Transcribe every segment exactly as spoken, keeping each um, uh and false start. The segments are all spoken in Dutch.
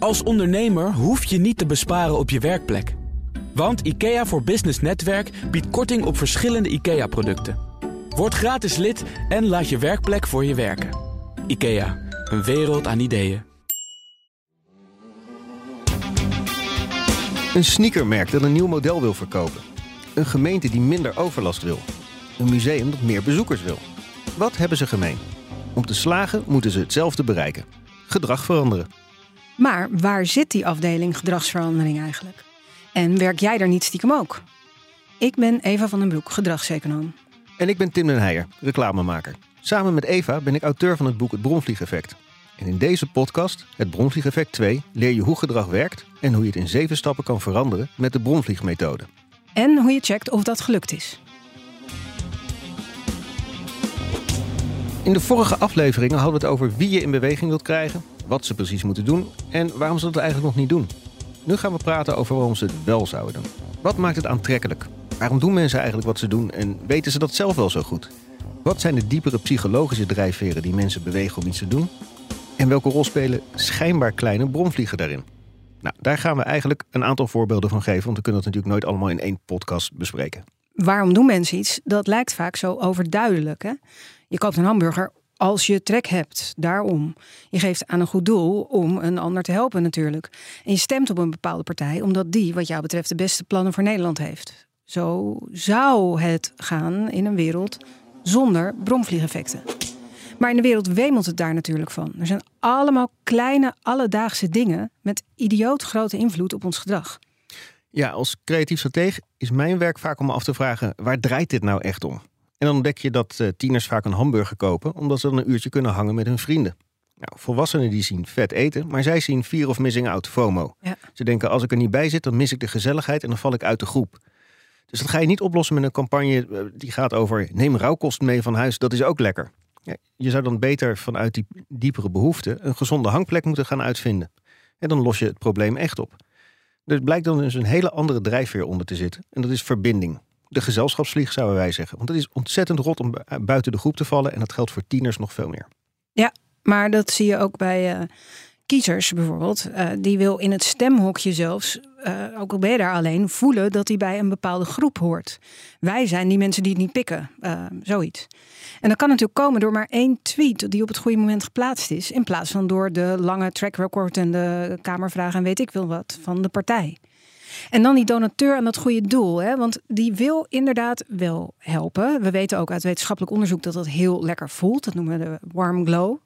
Als ondernemer hoef je niet te besparen op je werkplek. Want IKEA voor Business Netwerk biedt korting op verschillende IKEA-producten. Word gratis lid en laat je werkplek voor je werken. IKEA, een wereld aan ideeën. Een sneakermerk dat een nieuw model wil verkopen. Een gemeente die minder overlast wil. Een museum dat meer bezoekers wil. Wat hebben ze gemeen? Om te slagen moeten ze hetzelfde bereiken. Gedrag veranderen. Maar waar zit die afdeling gedragsverandering eigenlijk? En werk jij daar niet stiekem ook? Ik ben Eva van den Broek, gedragseconoom. En ik ben Tim den Heijer, reclamemaker. Samen met Eva ben ik auteur van het boek Het Bromvliegeffect. En in deze podcast, Het Bromvliegeffect twee, leer je hoe gedrag werkt en hoe je het in zeven stappen kan veranderen met de bromvliegmethode. En hoe je checkt of dat gelukt is. In de vorige afleveringen hadden we het over wie je in beweging wilt krijgen, wat ze precies moeten doen en waarom ze dat eigenlijk nog niet doen. Nu gaan we praten over waarom ze het wel zouden doen. Wat maakt het aantrekkelijk? Waarom doen mensen eigenlijk wat ze doen en weten ze dat zelf wel zo goed? Wat zijn de diepere psychologische drijfveren die mensen bewegen om iets te doen? En welke rol spelen schijnbaar kleine bromvliegen daarin? Nou, daar gaan we eigenlijk een aantal voorbeelden van geven, want we kunnen dat natuurlijk nooit allemaal in één podcast bespreken. Waarom doen mensen iets? Dat lijkt vaak zo overduidelijk, hè? Je koopt een hamburger als je trek hebt, daarom. Je geeft aan een goed doel om een ander te helpen natuurlijk. En je stemt op een bepaalde partij omdat die, wat jou betreft, de beste plannen voor Nederland heeft. Zo zou het gaan in een wereld zonder bromvliegeffecten. Maar in de wereld wemelt het daar natuurlijk van. Er zijn allemaal kleine, alledaagse dingen met idioot grote invloed op ons gedrag. Ja, als creatief stratege is mijn werk vaak om me af te vragen, waar draait dit nou echt om? En dan ontdek je dat uh, tieners vaak een hamburger kopen, omdat ze dan een uurtje kunnen hangen met hun vrienden. Nou, volwassenen die zien vet eten, maar zij zien fear of missing out, FOMO. Ja. Ze denken, als ik er niet bij zit, dan mis ik de gezelligheid en dan val ik uit de groep. Dus dat ga je niet oplossen met een campagne uh, die gaat over, neem rauwkost mee van huis, dat is ook lekker. Ja, je zou dan beter vanuit die diepere behoefte een gezonde hangplek moeten gaan uitvinden. En dan los je het probleem echt op. Er blijkt dan dus een hele andere drijfveer onder te zitten. En dat is verbinding. De gezelschapsvlieg zouden wij zeggen. Want het is ontzettend rot om buiten de groep te vallen. En dat geldt voor tieners nog veel meer. Ja, maar dat zie je ook bij uh, kiezers bijvoorbeeld. Uh, die wil in het stemhokje zelfs, uh, ook al ben je daar alleen, voelen dat hij bij een bepaalde groep hoort. Wij zijn die mensen die het niet pikken. Uh, zoiets. En dat kan natuurlijk komen door maar één tweet die op het goede moment geplaatst is. In plaats van door de lange track record en de kamervragen en weet ik veel wat van de partij. En dan die donateur aan dat goede doel. Hè? Want die wil inderdaad wel helpen. We weten ook uit wetenschappelijk onderzoek dat dat heel lekker voelt. Dat noemen we de warm glow.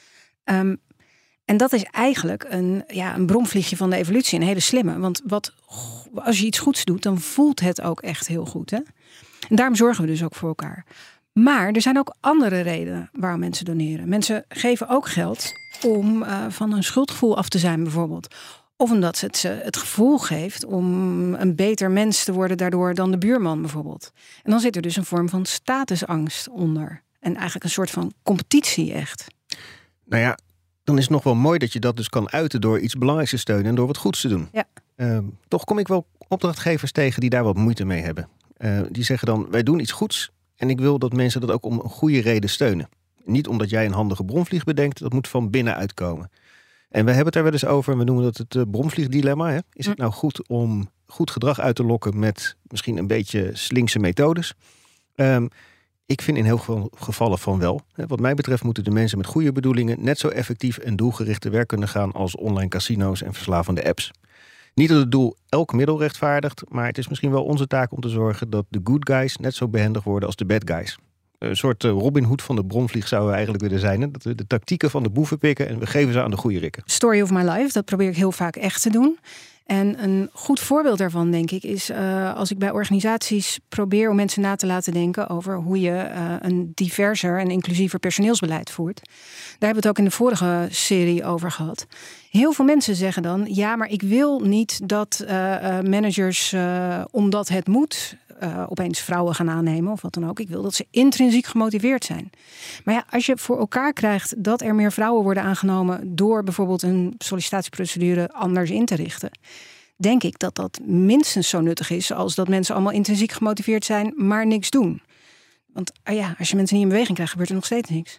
Um, en dat is eigenlijk een, ja, een bromvliegje van de evolutie. Een hele slimme. Want wat, als je iets goeds doet, dan voelt het ook echt heel goed. Hè? En daarom zorgen we dus ook voor elkaar. Maar er zijn ook andere redenen waarom mensen doneren. Mensen geven ook geld om uh, van een schuldgevoel af te zijn bijvoorbeeld. Of omdat het ze het gevoel geeft om een beter mens te worden daardoor dan de buurman bijvoorbeeld. En dan zit er dus een vorm van statusangst onder. En eigenlijk een soort van competitie echt. Nou ja, dan is het nog wel mooi dat je dat dus kan uiten door iets belangrijks te steunen en door wat goeds te doen. Ja. Uh, toch kom ik wel opdrachtgevers tegen die daar wat moeite mee hebben. Uh, die zeggen dan, wij doen iets goeds en ik wil dat mensen dat ook om een goede reden steunen. Niet omdat jij een handige bromvlieg bedenkt, dat moet van binnenuit komen. En we hebben het daar wel eens over, we noemen dat het uh, bromvliegdilemma. Hè? Is het nou goed om goed gedrag uit te lokken met misschien een beetje slinkse methodes? Um, ik vind in heel veel gevallen van wel. Wat mij betreft moeten de mensen met goede bedoelingen net zo effectief en doelgericht te werk kunnen gaan als online casino's en verslavende apps. Niet dat het doel elk middel rechtvaardigt, maar het is misschien wel onze taak om te zorgen dat de good guys net zo behendig worden als de bad guys. Een soort Robin Hood van de bromvlieg zouden we eigenlijk willen zijn. Hè? Dat we de tactieken van de boeven pikken en we geven ze aan de goede rikken. Story of my life, dat probeer ik heel vaak echt te doen. En een goed voorbeeld daarvan, denk ik, is uh, als ik bij organisaties probeer om mensen na te laten denken over hoe je uh, een diverser en inclusiever personeelsbeleid voert. Daar hebben we het ook in de vorige serie over gehad. Heel veel mensen zeggen dan, ja, maar ik wil niet dat uh, uh, managers, uh, omdat het moet, uh, opeens vrouwen gaan aannemen of wat dan ook. Ik wil dat ze intrinsiek gemotiveerd zijn. Maar ja, als je voor elkaar krijgt dat er meer vrouwen worden aangenomen door bijvoorbeeld een sollicitatieprocedure anders in te richten, denk ik dat dat minstens zo nuttig is als dat mensen allemaal intrinsiek gemotiveerd zijn, maar niks doen. Want ah ja, als je mensen niet in beweging krijgt, gebeurt er nog steeds niks.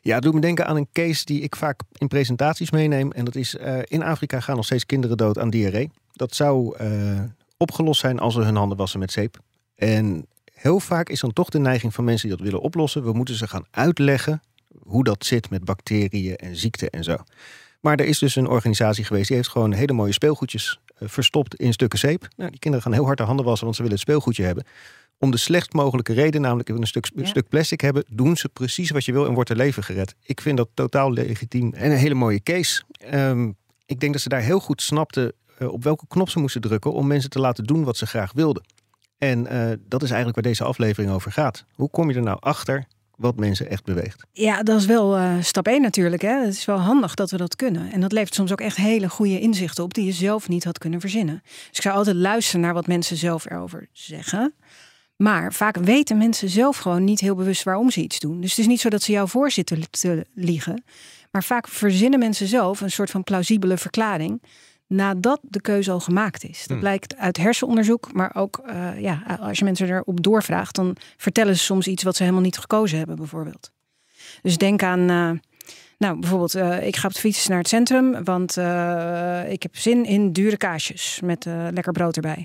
Ja, het doet me denken aan een case die ik vaak in presentaties meeneem. En dat is, uh, in Afrika gaan nog steeds kinderen dood aan diarree. Dat zou uh, opgelost zijn als ze hun handen wassen met zeep. En heel vaak is dan toch de neiging van mensen die dat willen oplossen. We moeten ze gaan uitleggen hoe dat zit met bacteriën en ziekten en zo. Maar er is dus een organisatie geweest die heeft gewoon hele mooie speelgoedjes uh, verstopt in stukken zeep. Nou, die kinderen gaan heel hard de handen wassen, want ze willen het speelgoedje hebben. Om de slechtst mogelijke reden, namelijk een stuk, ja. stuk plastic hebben, doen ze precies wat je wil en wordt er leven gered. Ik vind dat totaal legitiem en een hele mooie case. Um, ik denk dat ze daar heel goed snapten uh, op welke knop ze moesten drukken om mensen te laten doen wat ze graag wilden. En uh, dat is eigenlijk waar deze aflevering over gaat. Hoe kom je er nou achter wat mensen echt beweegt? Ja, dat is wel uh, stap één natuurlijk. Hè. Het is wel handig dat we dat kunnen. En dat levert soms ook echt hele goede inzichten op die je zelf niet had kunnen verzinnen. Dus ik zou altijd luisteren naar wat mensen zelf erover zeggen. Maar vaak weten mensen zelf gewoon niet heel bewust waarom ze iets doen. Dus het is niet zo dat ze jou voor zitten te liegen. Maar vaak verzinnen mensen zelf een soort van plausibele verklaring nadat de keuze al gemaakt is. Dat hmm. blijkt uit hersenonderzoek, maar ook uh, ja, als je mensen erop doorvraagt, dan vertellen ze soms iets wat ze helemaal niet gekozen hebben, bijvoorbeeld. Dus denk aan, uh, nou bijvoorbeeld, uh, ik ga op de fiets naar het centrum, want uh, ik heb zin in dure kaasjes met uh, lekker brood erbij.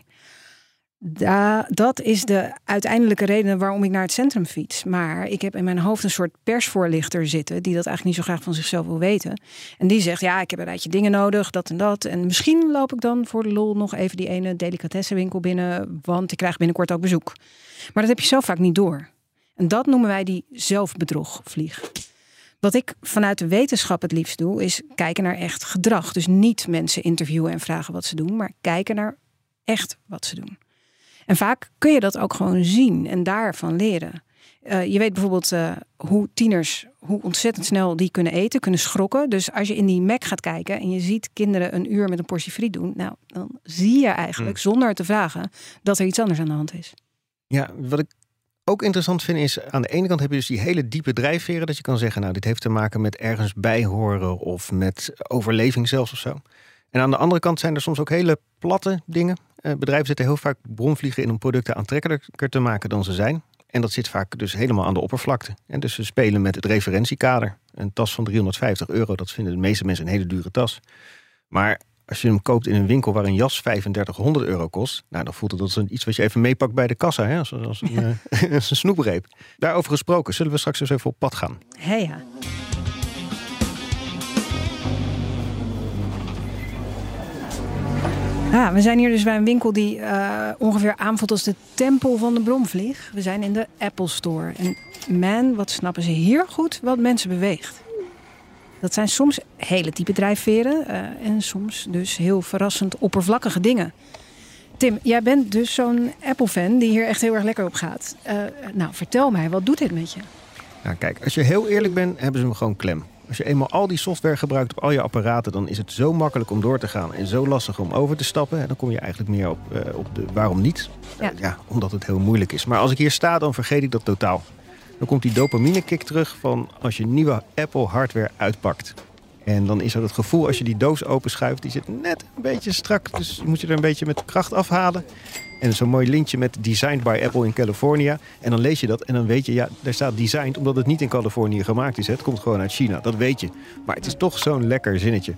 Da, dat is de uiteindelijke reden waarom ik naar het centrum fiets. Maar ik heb in mijn hoofd een soort persvoorlichter zitten die dat eigenlijk niet zo graag van zichzelf wil weten. En die zegt, ja, ik heb een rijtje dingen nodig, dat en dat. En misschien loop ik dan voor de lol nog even die ene delicatessenwinkel binnen, want ik krijg binnenkort ook bezoek. Maar dat heb je zelf vaak niet door. En dat noemen wij die zelfbedrogvlieg. Wat ik vanuit de wetenschap het liefst doe, is kijken naar echt gedrag. Dus niet mensen interviewen en vragen wat ze doen, maar kijken naar echt wat ze doen. En vaak kun je dat ook gewoon zien en daarvan leren. Uh, je weet bijvoorbeeld uh, hoe tieners, hoe ontzettend snel die kunnen eten, kunnen schrokken. Dus als je in die Mac gaat kijken en je ziet kinderen een uur met een portie friet doen, nou, dan zie je eigenlijk, hmm. zonder te vragen, dat er iets anders aan de hand is. Ja, wat ik ook interessant vind is, aan de ene kant heb je dus die hele diepe drijfveren, dat je kan zeggen, nou, dit heeft te maken met ergens bijhoren of met overleving zelfs of zo. En aan de andere kant zijn er soms ook hele platte dingen. Uh, bedrijven zitten heel vaak bronvliegen in om producten aantrekkelijker te maken dan ze zijn. En dat zit vaak dus helemaal aan de oppervlakte. En dus ze spelen met het referentiekader. Een tas van driehonderdvijftig euro, dat vinden de meeste mensen een hele dure tas. Maar als je hem koopt in een winkel waar een jas vijfendertighonderd euro kost, nou, dan voelt het als iets wat je even meepakt bij de kassa, hè? Als, als een, ja. uh, een snoepreep. Daarover gesproken, zullen we straks eens even op pad gaan? Hey, ja. Ja, we zijn hier dus bij een winkel die uh, ongeveer aanvoelt als de tempel van de bromvlieg. We zijn in de Apple Store. En man, wat snappen ze hier goed wat mensen beweegt. Dat zijn soms hele type drijfveren uh, en soms dus heel verrassend oppervlakkige dingen. Tim, jij bent dus zo'n Apple-fan die hier echt heel erg lekker op gaat. Uh, nou, vertel mij, wat doet dit met je? Nou, kijk, als je heel eerlijk bent, hebben ze hem gewoon klem. Als je eenmaal al die software gebruikt op al je apparaten, dan is het zo makkelijk om door te gaan en zo lastig om over te stappen. En dan kom je eigenlijk meer op, uh, op de waarom niet. Ja. Uh, ja, omdat het heel moeilijk is. Maar als ik hier sta, dan vergeet ik dat totaal. Dan komt die dopamine kick terug van als je nieuwe Apple hardware uitpakt. En dan is er het gevoel als je die doos openschuift, die zit net een beetje strak. Dus moet je er een beetje met kracht afhalen. En zo'n mooi lintje met Designed by Apple in California. En dan lees je dat en dan weet je, ja, daar staat designed omdat het niet in Californië gemaakt is. Het komt gewoon uit China, dat weet je. Maar het is toch zo'n lekker zinnetje.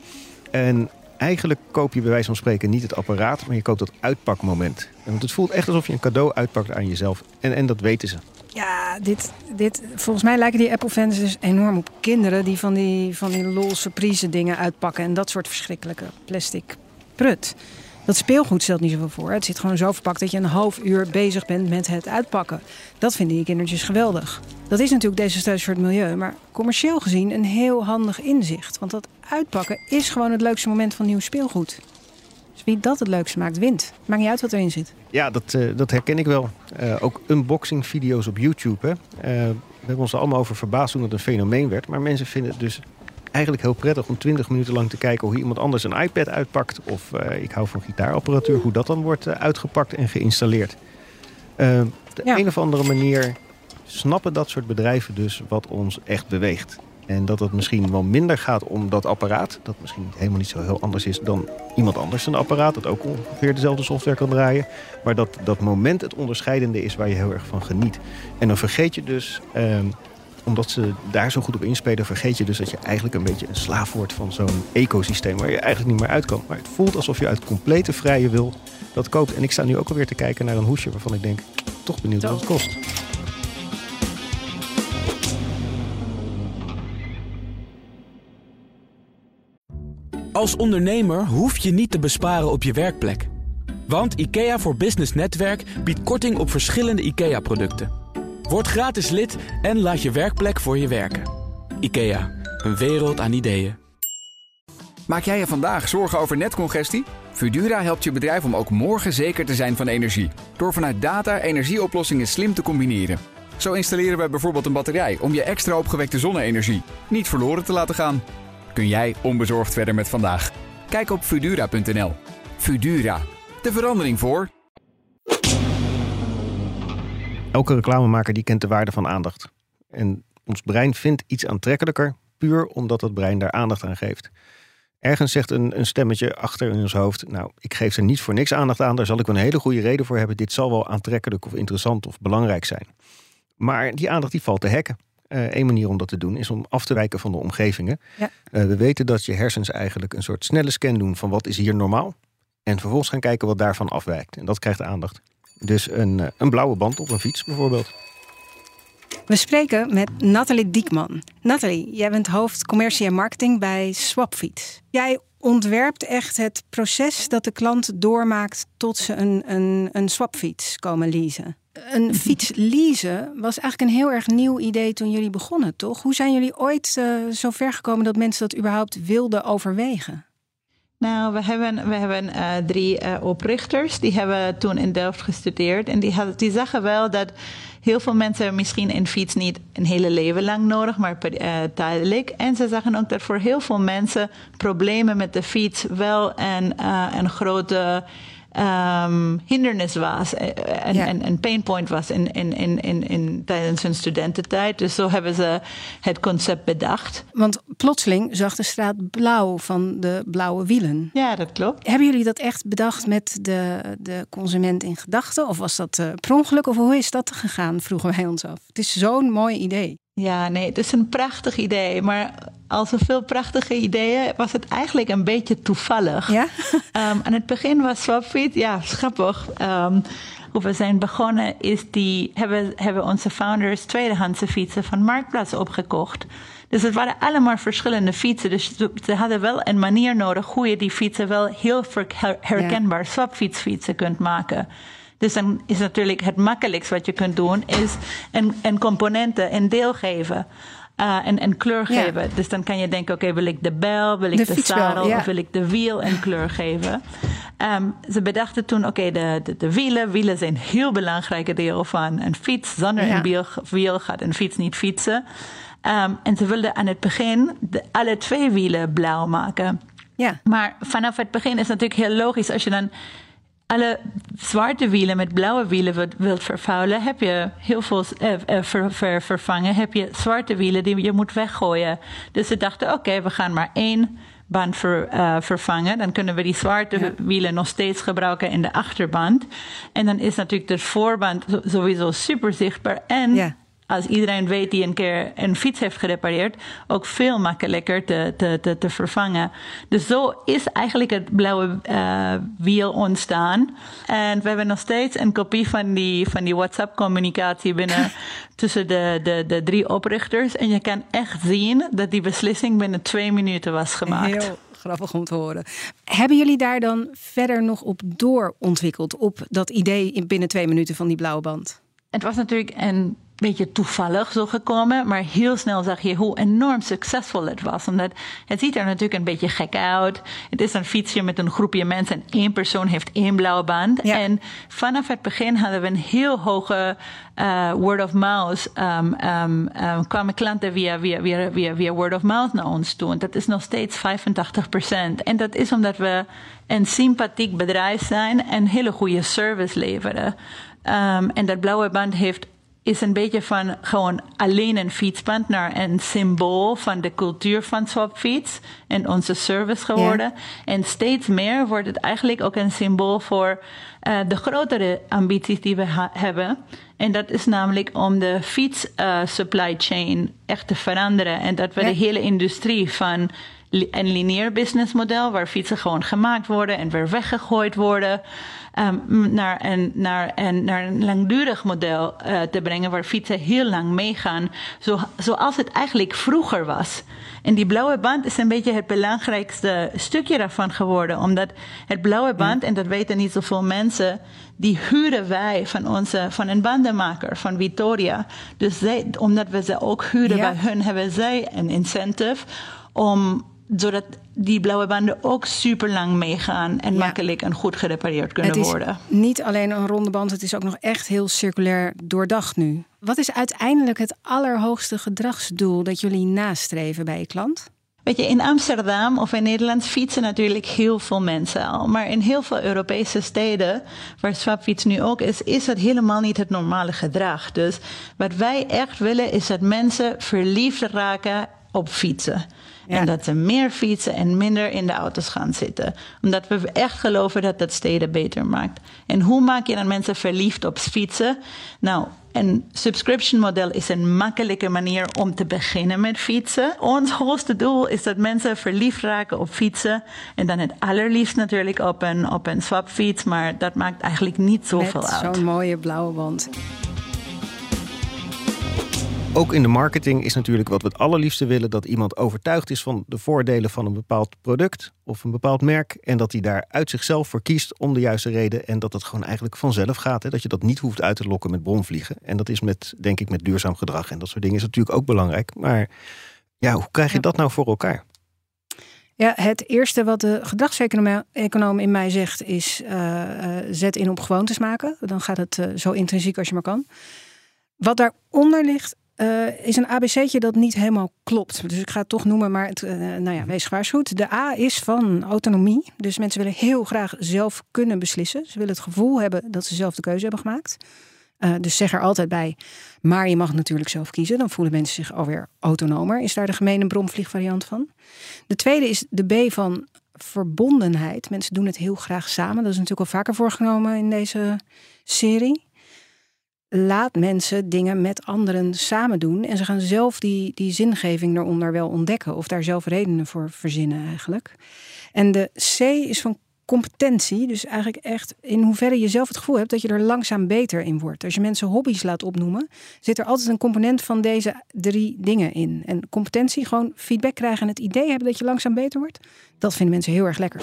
En eigenlijk koop je bij wijze van spreken niet het apparaat, maar je koopt dat uitpakmoment. Want het voelt echt alsof je een cadeau uitpakt aan jezelf. En, en dat weten ze. Ja, dit, dit, volgens mij lijken die Apple-fans dus enorm op kinderen die van die, van die lol surprise dingen uitpakken. En dat soort verschrikkelijke plastic prut. Dat speelgoed stelt niet zoveel voor. Het zit gewoon zo verpakt dat je een half uur bezig bent met het uitpakken. Dat vinden die kindertjes geweldig. Dat is natuurlijk desastreus voor het milieu, maar commercieel gezien een heel handig inzicht. Want dat uitpakken is gewoon het leukste moment van nieuw speelgoed. Dus wie dat het leukste maakt, wint. Maakt niet uit wat erin zit. Ja, dat, uh, dat herken ik wel. Uh, ook unboxing video's op YouTube. Hè. Uh, we hebben ons er allemaal over verbaasd toen het een fenomeen werd. Maar mensen vinden het dus eigenlijk heel prettig om twintig minuten lang te kijken hoe iemand anders een iPad uitpakt. Of uh, ik hou van gitaarapparatuur, hoe dat dan wordt uh, uitgepakt en geïnstalleerd. Uh, op de ja. een of andere manier snappen dat soort bedrijven dus wat ons echt beweegt. En dat het misschien wel minder gaat om dat apparaat. Dat misschien helemaal niet zo heel anders is dan iemand anders een apparaat. Dat ook ongeveer dezelfde software kan draaien. Maar dat dat moment het onderscheidende is waar je heel erg van geniet. En dan vergeet je dus uh, omdat ze daar zo goed op inspelen, vergeet je dus dat je eigenlijk een beetje een slaaf wordt van zo'n ecosysteem waar je eigenlijk niet meer uit kan. Maar het voelt alsof je uit complete vrije wil dat koopt. En ik sta nu ook alweer te kijken naar een hoesje waarvan ik denk, toch benieuwd wat het kost. Als ondernemer hoef je niet te besparen op je werkplek. Want IKEA voor Business Netwerk biedt korting op verschillende IKEA-producten. Word gratis lid en laat je werkplek voor je werken. IKEA, een wereld aan ideeën. Maak jij je vandaag zorgen over netcongestie? Fudura helpt je bedrijf om ook morgen zeker te zijn van energie. Door vanuit data energieoplossingen slim te combineren. Zo installeren wij bijvoorbeeld een batterij om je extra opgewekte zonne-energie niet verloren te laten gaan. Kun jij onbezorgd verder met vandaag? Kijk op Fudura punt n l. Fudura, de verandering voor. Elke reclamemaker die kent de waarde van aandacht. En ons brein vindt iets aantrekkelijker puur omdat het brein daar aandacht aan geeft. Ergens zegt een, een stemmetje achter in ons hoofd, nou, ik geef er niet voor niks aandacht aan, daar zal ik wel een hele goede reden voor hebben. Dit zal wel aantrekkelijk of interessant of belangrijk zijn. Maar die aandacht die valt te hacken. Uh, Eén manier om dat te doen is om af te wijken van de omgevingen. Ja. Uh, we weten dat je hersens eigenlijk een soort snelle scan doen van wat is hier normaal. En vervolgens gaan kijken wat daarvan afwijkt. En dat krijgt aandacht. Dus een, uh, een blauwe band op een fiets bijvoorbeeld. We spreken met Nathalie Diekman. Nathalie, jij bent hoofd commercie en marketing bij Swapfiets. Jij ontwerpt echt het proces dat de klant doormaakt tot ze een, een, een swapfiets komen leasen. Een fiets leasen was eigenlijk een heel erg nieuw idee toen jullie begonnen, toch? Hoe zijn jullie ooit uh, zo ver gekomen dat mensen dat überhaupt wilden overwegen? Nou, we hebben, we hebben uh, drie uh, oprichters. Die hebben toen in Delft gestudeerd. En die, had, die zagen wel dat heel veel mensen misschien een fiets niet een hele leven lang nodig, maar uh, tijdelijk. En ze zagen ook dat voor heel veel mensen problemen met de fiets wel een, uh, een grote Um, hindernis was en ja. een, een painpoint was in, in, in, in, in, tijdens hun studententijd. Dus zo hebben ze het concept bedacht. Want plotseling zag de straat blauw van de blauwe wielen. Ja, dat klopt. Hebben jullie dat echt bedacht met de, de consument in gedachten? Of was dat uh, per ongeluk? Of hoe is dat gegaan, vroegen wij ons af. Het is zo'n mooi idee. Ja, nee, het is een prachtig idee. Maar als zoveel prachtige ideeën was het eigenlijk een beetje toevallig. Ja? um, aan het begin was Swapfiets, ja, grappig. Um, hoe we zijn begonnen is die, hebben, hebben onze founders tweedehandse fietsen van Marktplaats opgekocht. Dus het waren allemaal verschillende fietsen. Dus ze hadden wel een manier nodig hoe je die fietsen wel heel herkenbaar ja. Swapfietsfietsen kunt maken. Dus dan is natuurlijk het makkelijkst wat je kunt doen, is een, een componenten een deel geven. Uh, en een kleur geven. Ja. Dus dan kan je denken, oké, okay, wil ik de bel, wil ik de, de zadel, ja. of wil ik de wiel een kleur geven? Um, ze bedachten toen, oké, okay, de, de, de wielen. Wielen zijn een heel belangrijke deel van een fiets. Zonder ja. een wiel, wiel gaat een fiets niet fietsen. Um, en ze wilden aan het begin de, alle twee wielen blauw maken. Ja. Maar vanaf het begin is het natuurlijk heel logisch als je dan alle zwarte wielen met blauwe wielen wilt vervuilen, heb je heel veel uh, uh, ver, ver, vervangen, heb je zwarte wielen die je moet weggooien. Dus ze dachten, oké, okay, we gaan maar één band ver, uh, vervangen. Dan kunnen we die zwarte ja. wielen nog steeds gebruiken in de achterband. En dan is natuurlijk de voorband sowieso super zichtbaar. En ja. als iedereen weet die een keer een fiets heeft gerepareerd, ook veel makkelijker te, te, te, te vervangen. Dus zo is eigenlijk het blauwe uh, wiel ontstaan. En we hebben nog steeds een kopie van die, van die WhatsApp-communicatie binnen tussen de, de, de drie oprichters. En je kan echt zien dat die beslissing binnen twee minuten was gemaakt. Heel grappig om te horen. Hebben jullie daar dan verder nog op doorontwikkeld, op dat idee binnen twee minuten van die blauwe band? Het was natuurlijk een beetje toevallig zo gekomen, maar heel snel zag je hoe enorm succesvol het was. Omdat het ziet er natuurlijk een beetje gek uit. Het is een fietsje met een groepje mensen en één persoon heeft één blauwe band. Ja. En vanaf het begin hadden we een heel hoge uh, word of mouth. Um, um, um, kwamen klanten via, via, via, via, via word of mouth naar ons toe. En dat is nog steeds vijfentachtig procent. En dat is omdat we een sympathiek bedrijf zijn en hele goede service leveren. Um, en dat blauwe band heeft is een beetje van gewoon alleen een fietspad naar een symbool van de cultuur van Swapfiets en onze service geworden. Ja. En steeds meer wordt het eigenlijk ook een symbool voor uh, de grotere ambities die we ha- hebben. En dat is namelijk om de fiets uh, supply chain echt te veranderen. En dat we ja. de hele industrie van een lineair businessmodel, waar fietsen gewoon gemaakt worden en weer weggegooid worden, Um, naar, een, naar, een, naar een langdurig model uh, te brengen, waar fietsen heel lang meegaan, zo, zoals het eigenlijk vroeger was. En die blauwe band is een beetje het belangrijkste stukje daarvan geworden, omdat het blauwe band, ja. en dat weten niet zoveel mensen, die huren wij van, onze, van een bandenmaker, van Vittoria. Dus zij, omdat we ze ook huren ja. bij hun, hebben zij een incentive om, zodat die blauwe banden ook super lang meegaan en ja. makkelijk en goed gerepareerd kunnen het is worden. Niet alleen een ronde band, het is ook nog echt heel circulair doordacht nu. Wat is uiteindelijk het allerhoogste gedragsdoel dat jullie nastreven bij je klant? Weet je, in Amsterdam of in Nederland fietsen natuurlijk heel veel mensen al. Maar in heel veel Europese steden, waar Swapfiets nu ook is, is dat helemaal niet het normale gedrag. Dus wat wij echt willen is dat mensen verliefd raken op fietsen. Ja. En dat ze meer fietsen en minder in de auto's gaan zitten. Omdat we echt geloven dat dat steden beter maakt. En hoe maak je dan mensen verliefd op fietsen? Nou, een subscription model is een makkelijke manier om te beginnen met fietsen. Ons hoogste doel is dat mensen verliefd raken op fietsen. En dan het allerliefst natuurlijk op een, op een swapfiets. Maar dat maakt eigenlijk niet zoveel uit. Met zo'n mooie blauwe band. Ook in de marketing is natuurlijk wat we het allerliefste willen, dat iemand overtuigd is van de voordelen van een bepaald product of een bepaald merk. En dat hij daar uit zichzelf voor kiest om de juiste reden. En dat het gewoon eigenlijk vanzelf gaat. Hè? Dat je dat niet hoeft uit te lokken met bromvliegen. En dat is met, denk ik, met duurzaam gedrag. En dat soort dingen is natuurlijk ook belangrijk. Maar ja, hoe krijg je ja. dat nou voor elkaar? Ja, het eerste wat de gedragseconoom in mij zegt is uh, uh, zet in op gewoontes maken. Dan gaat het uh, zo intrinsiek als je maar kan. Wat daaronder ligt, Uh, is een A B C'tje dat niet helemaal klopt. Dus ik ga het toch noemen, maar het, uh, nou ja, wees gewaarschuwd. De A is van autonomie. Dus mensen willen heel graag zelf kunnen beslissen. Ze willen het gevoel hebben dat ze zelf de keuze hebben gemaakt. Uh, dus zeg er altijd bij, maar je mag natuurlijk zelf kiezen. Dan voelen mensen zich alweer autonomer. Is daar de gemene bromvliegvariant van. De tweede is de B van verbondenheid. Mensen doen het heel graag samen. Dat is natuurlijk al vaker voorgenomen in deze serie. Laat mensen dingen met anderen samen doen. En ze gaan zelf die, die zingeving eronder wel ontdekken. Of daar zelf redenen voor verzinnen eigenlijk. En de C is van competentie. Dus eigenlijk echt in hoeverre je zelf het gevoel hebt dat je er langzaam beter in wordt. Als je mensen hobby's laat opnoemen, zit er altijd een component van deze drie dingen in. En competentie, gewoon feedback krijgen en het idee hebben dat je langzaam beter wordt. Dat vinden mensen heel erg lekker.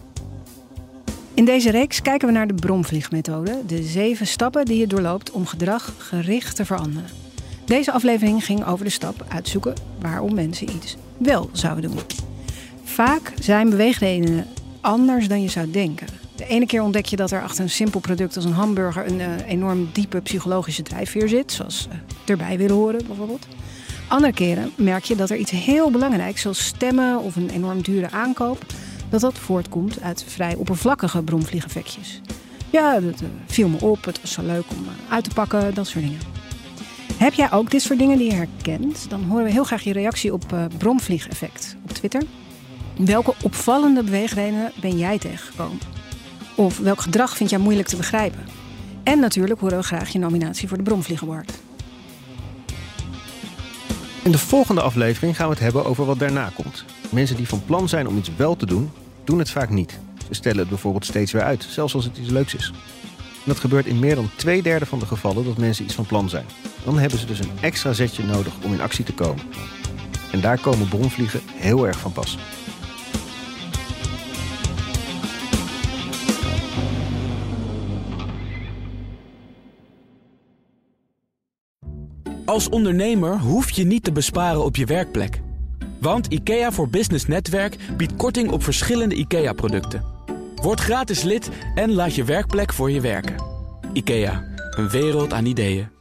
In deze reeks kijken we naar de bromvliegmethode. De zeven stappen die je doorloopt om gedrag gericht te veranderen. Deze aflevering ging over de stap uitzoeken waarom mensen iets wel zouden doen. Vaak zijn beweegredenen anders dan je zou denken. De ene keer ontdek je dat er achter een simpel product als een hamburger een uh, enorm diepe psychologische drijfveer zit. Zoals uh, erbij willen horen bijvoorbeeld. Andere keren merk je dat er iets heel belangrijks zoals stemmen of een enorm dure aankoop, dat dat voortkomt uit vrij oppervlakkige bromvliegeffectjes. Ja, dat uh, viel me op, het was zo leuk om uh, uit te pakken, dat soort dingen. Heb jij ook dit soort dingen die je herkent? Dan horen we heel graag je reactie op uh, bromvliegeffect op Twitter. Welke opvallende beweegredenen ben jij tegengekomen? Of welk gedrag vind jij moeilijk te begrijpen? En natuurlijk horen we graag je nominatie voor de Bromvlieg Award. In de volgende aflevering gaan we het hebben over wat daarna komt. Mensen die van plan zijn om iets wel te doen, doen het vaak niet. Ze stellen het bijvoorbeeld steeds weer uit, zelfs als het iets leuks is. En dat gebeurt in meer dan twee derde van de gevallen dat mensen iets van plan zijn. Dan hebben ze dus een extra zetje nodig om in actie te komen. En daar komen bromvliegen heel erg van pas. Als ondernemer hoef je niet te besparen op je werkplek. Want IKEA voor Business Netwerk biedt korting op verschillende IKEA-producten. Word gratis lid en laat je werkplek voor je werken. IKEA, een wereld aan ideeën.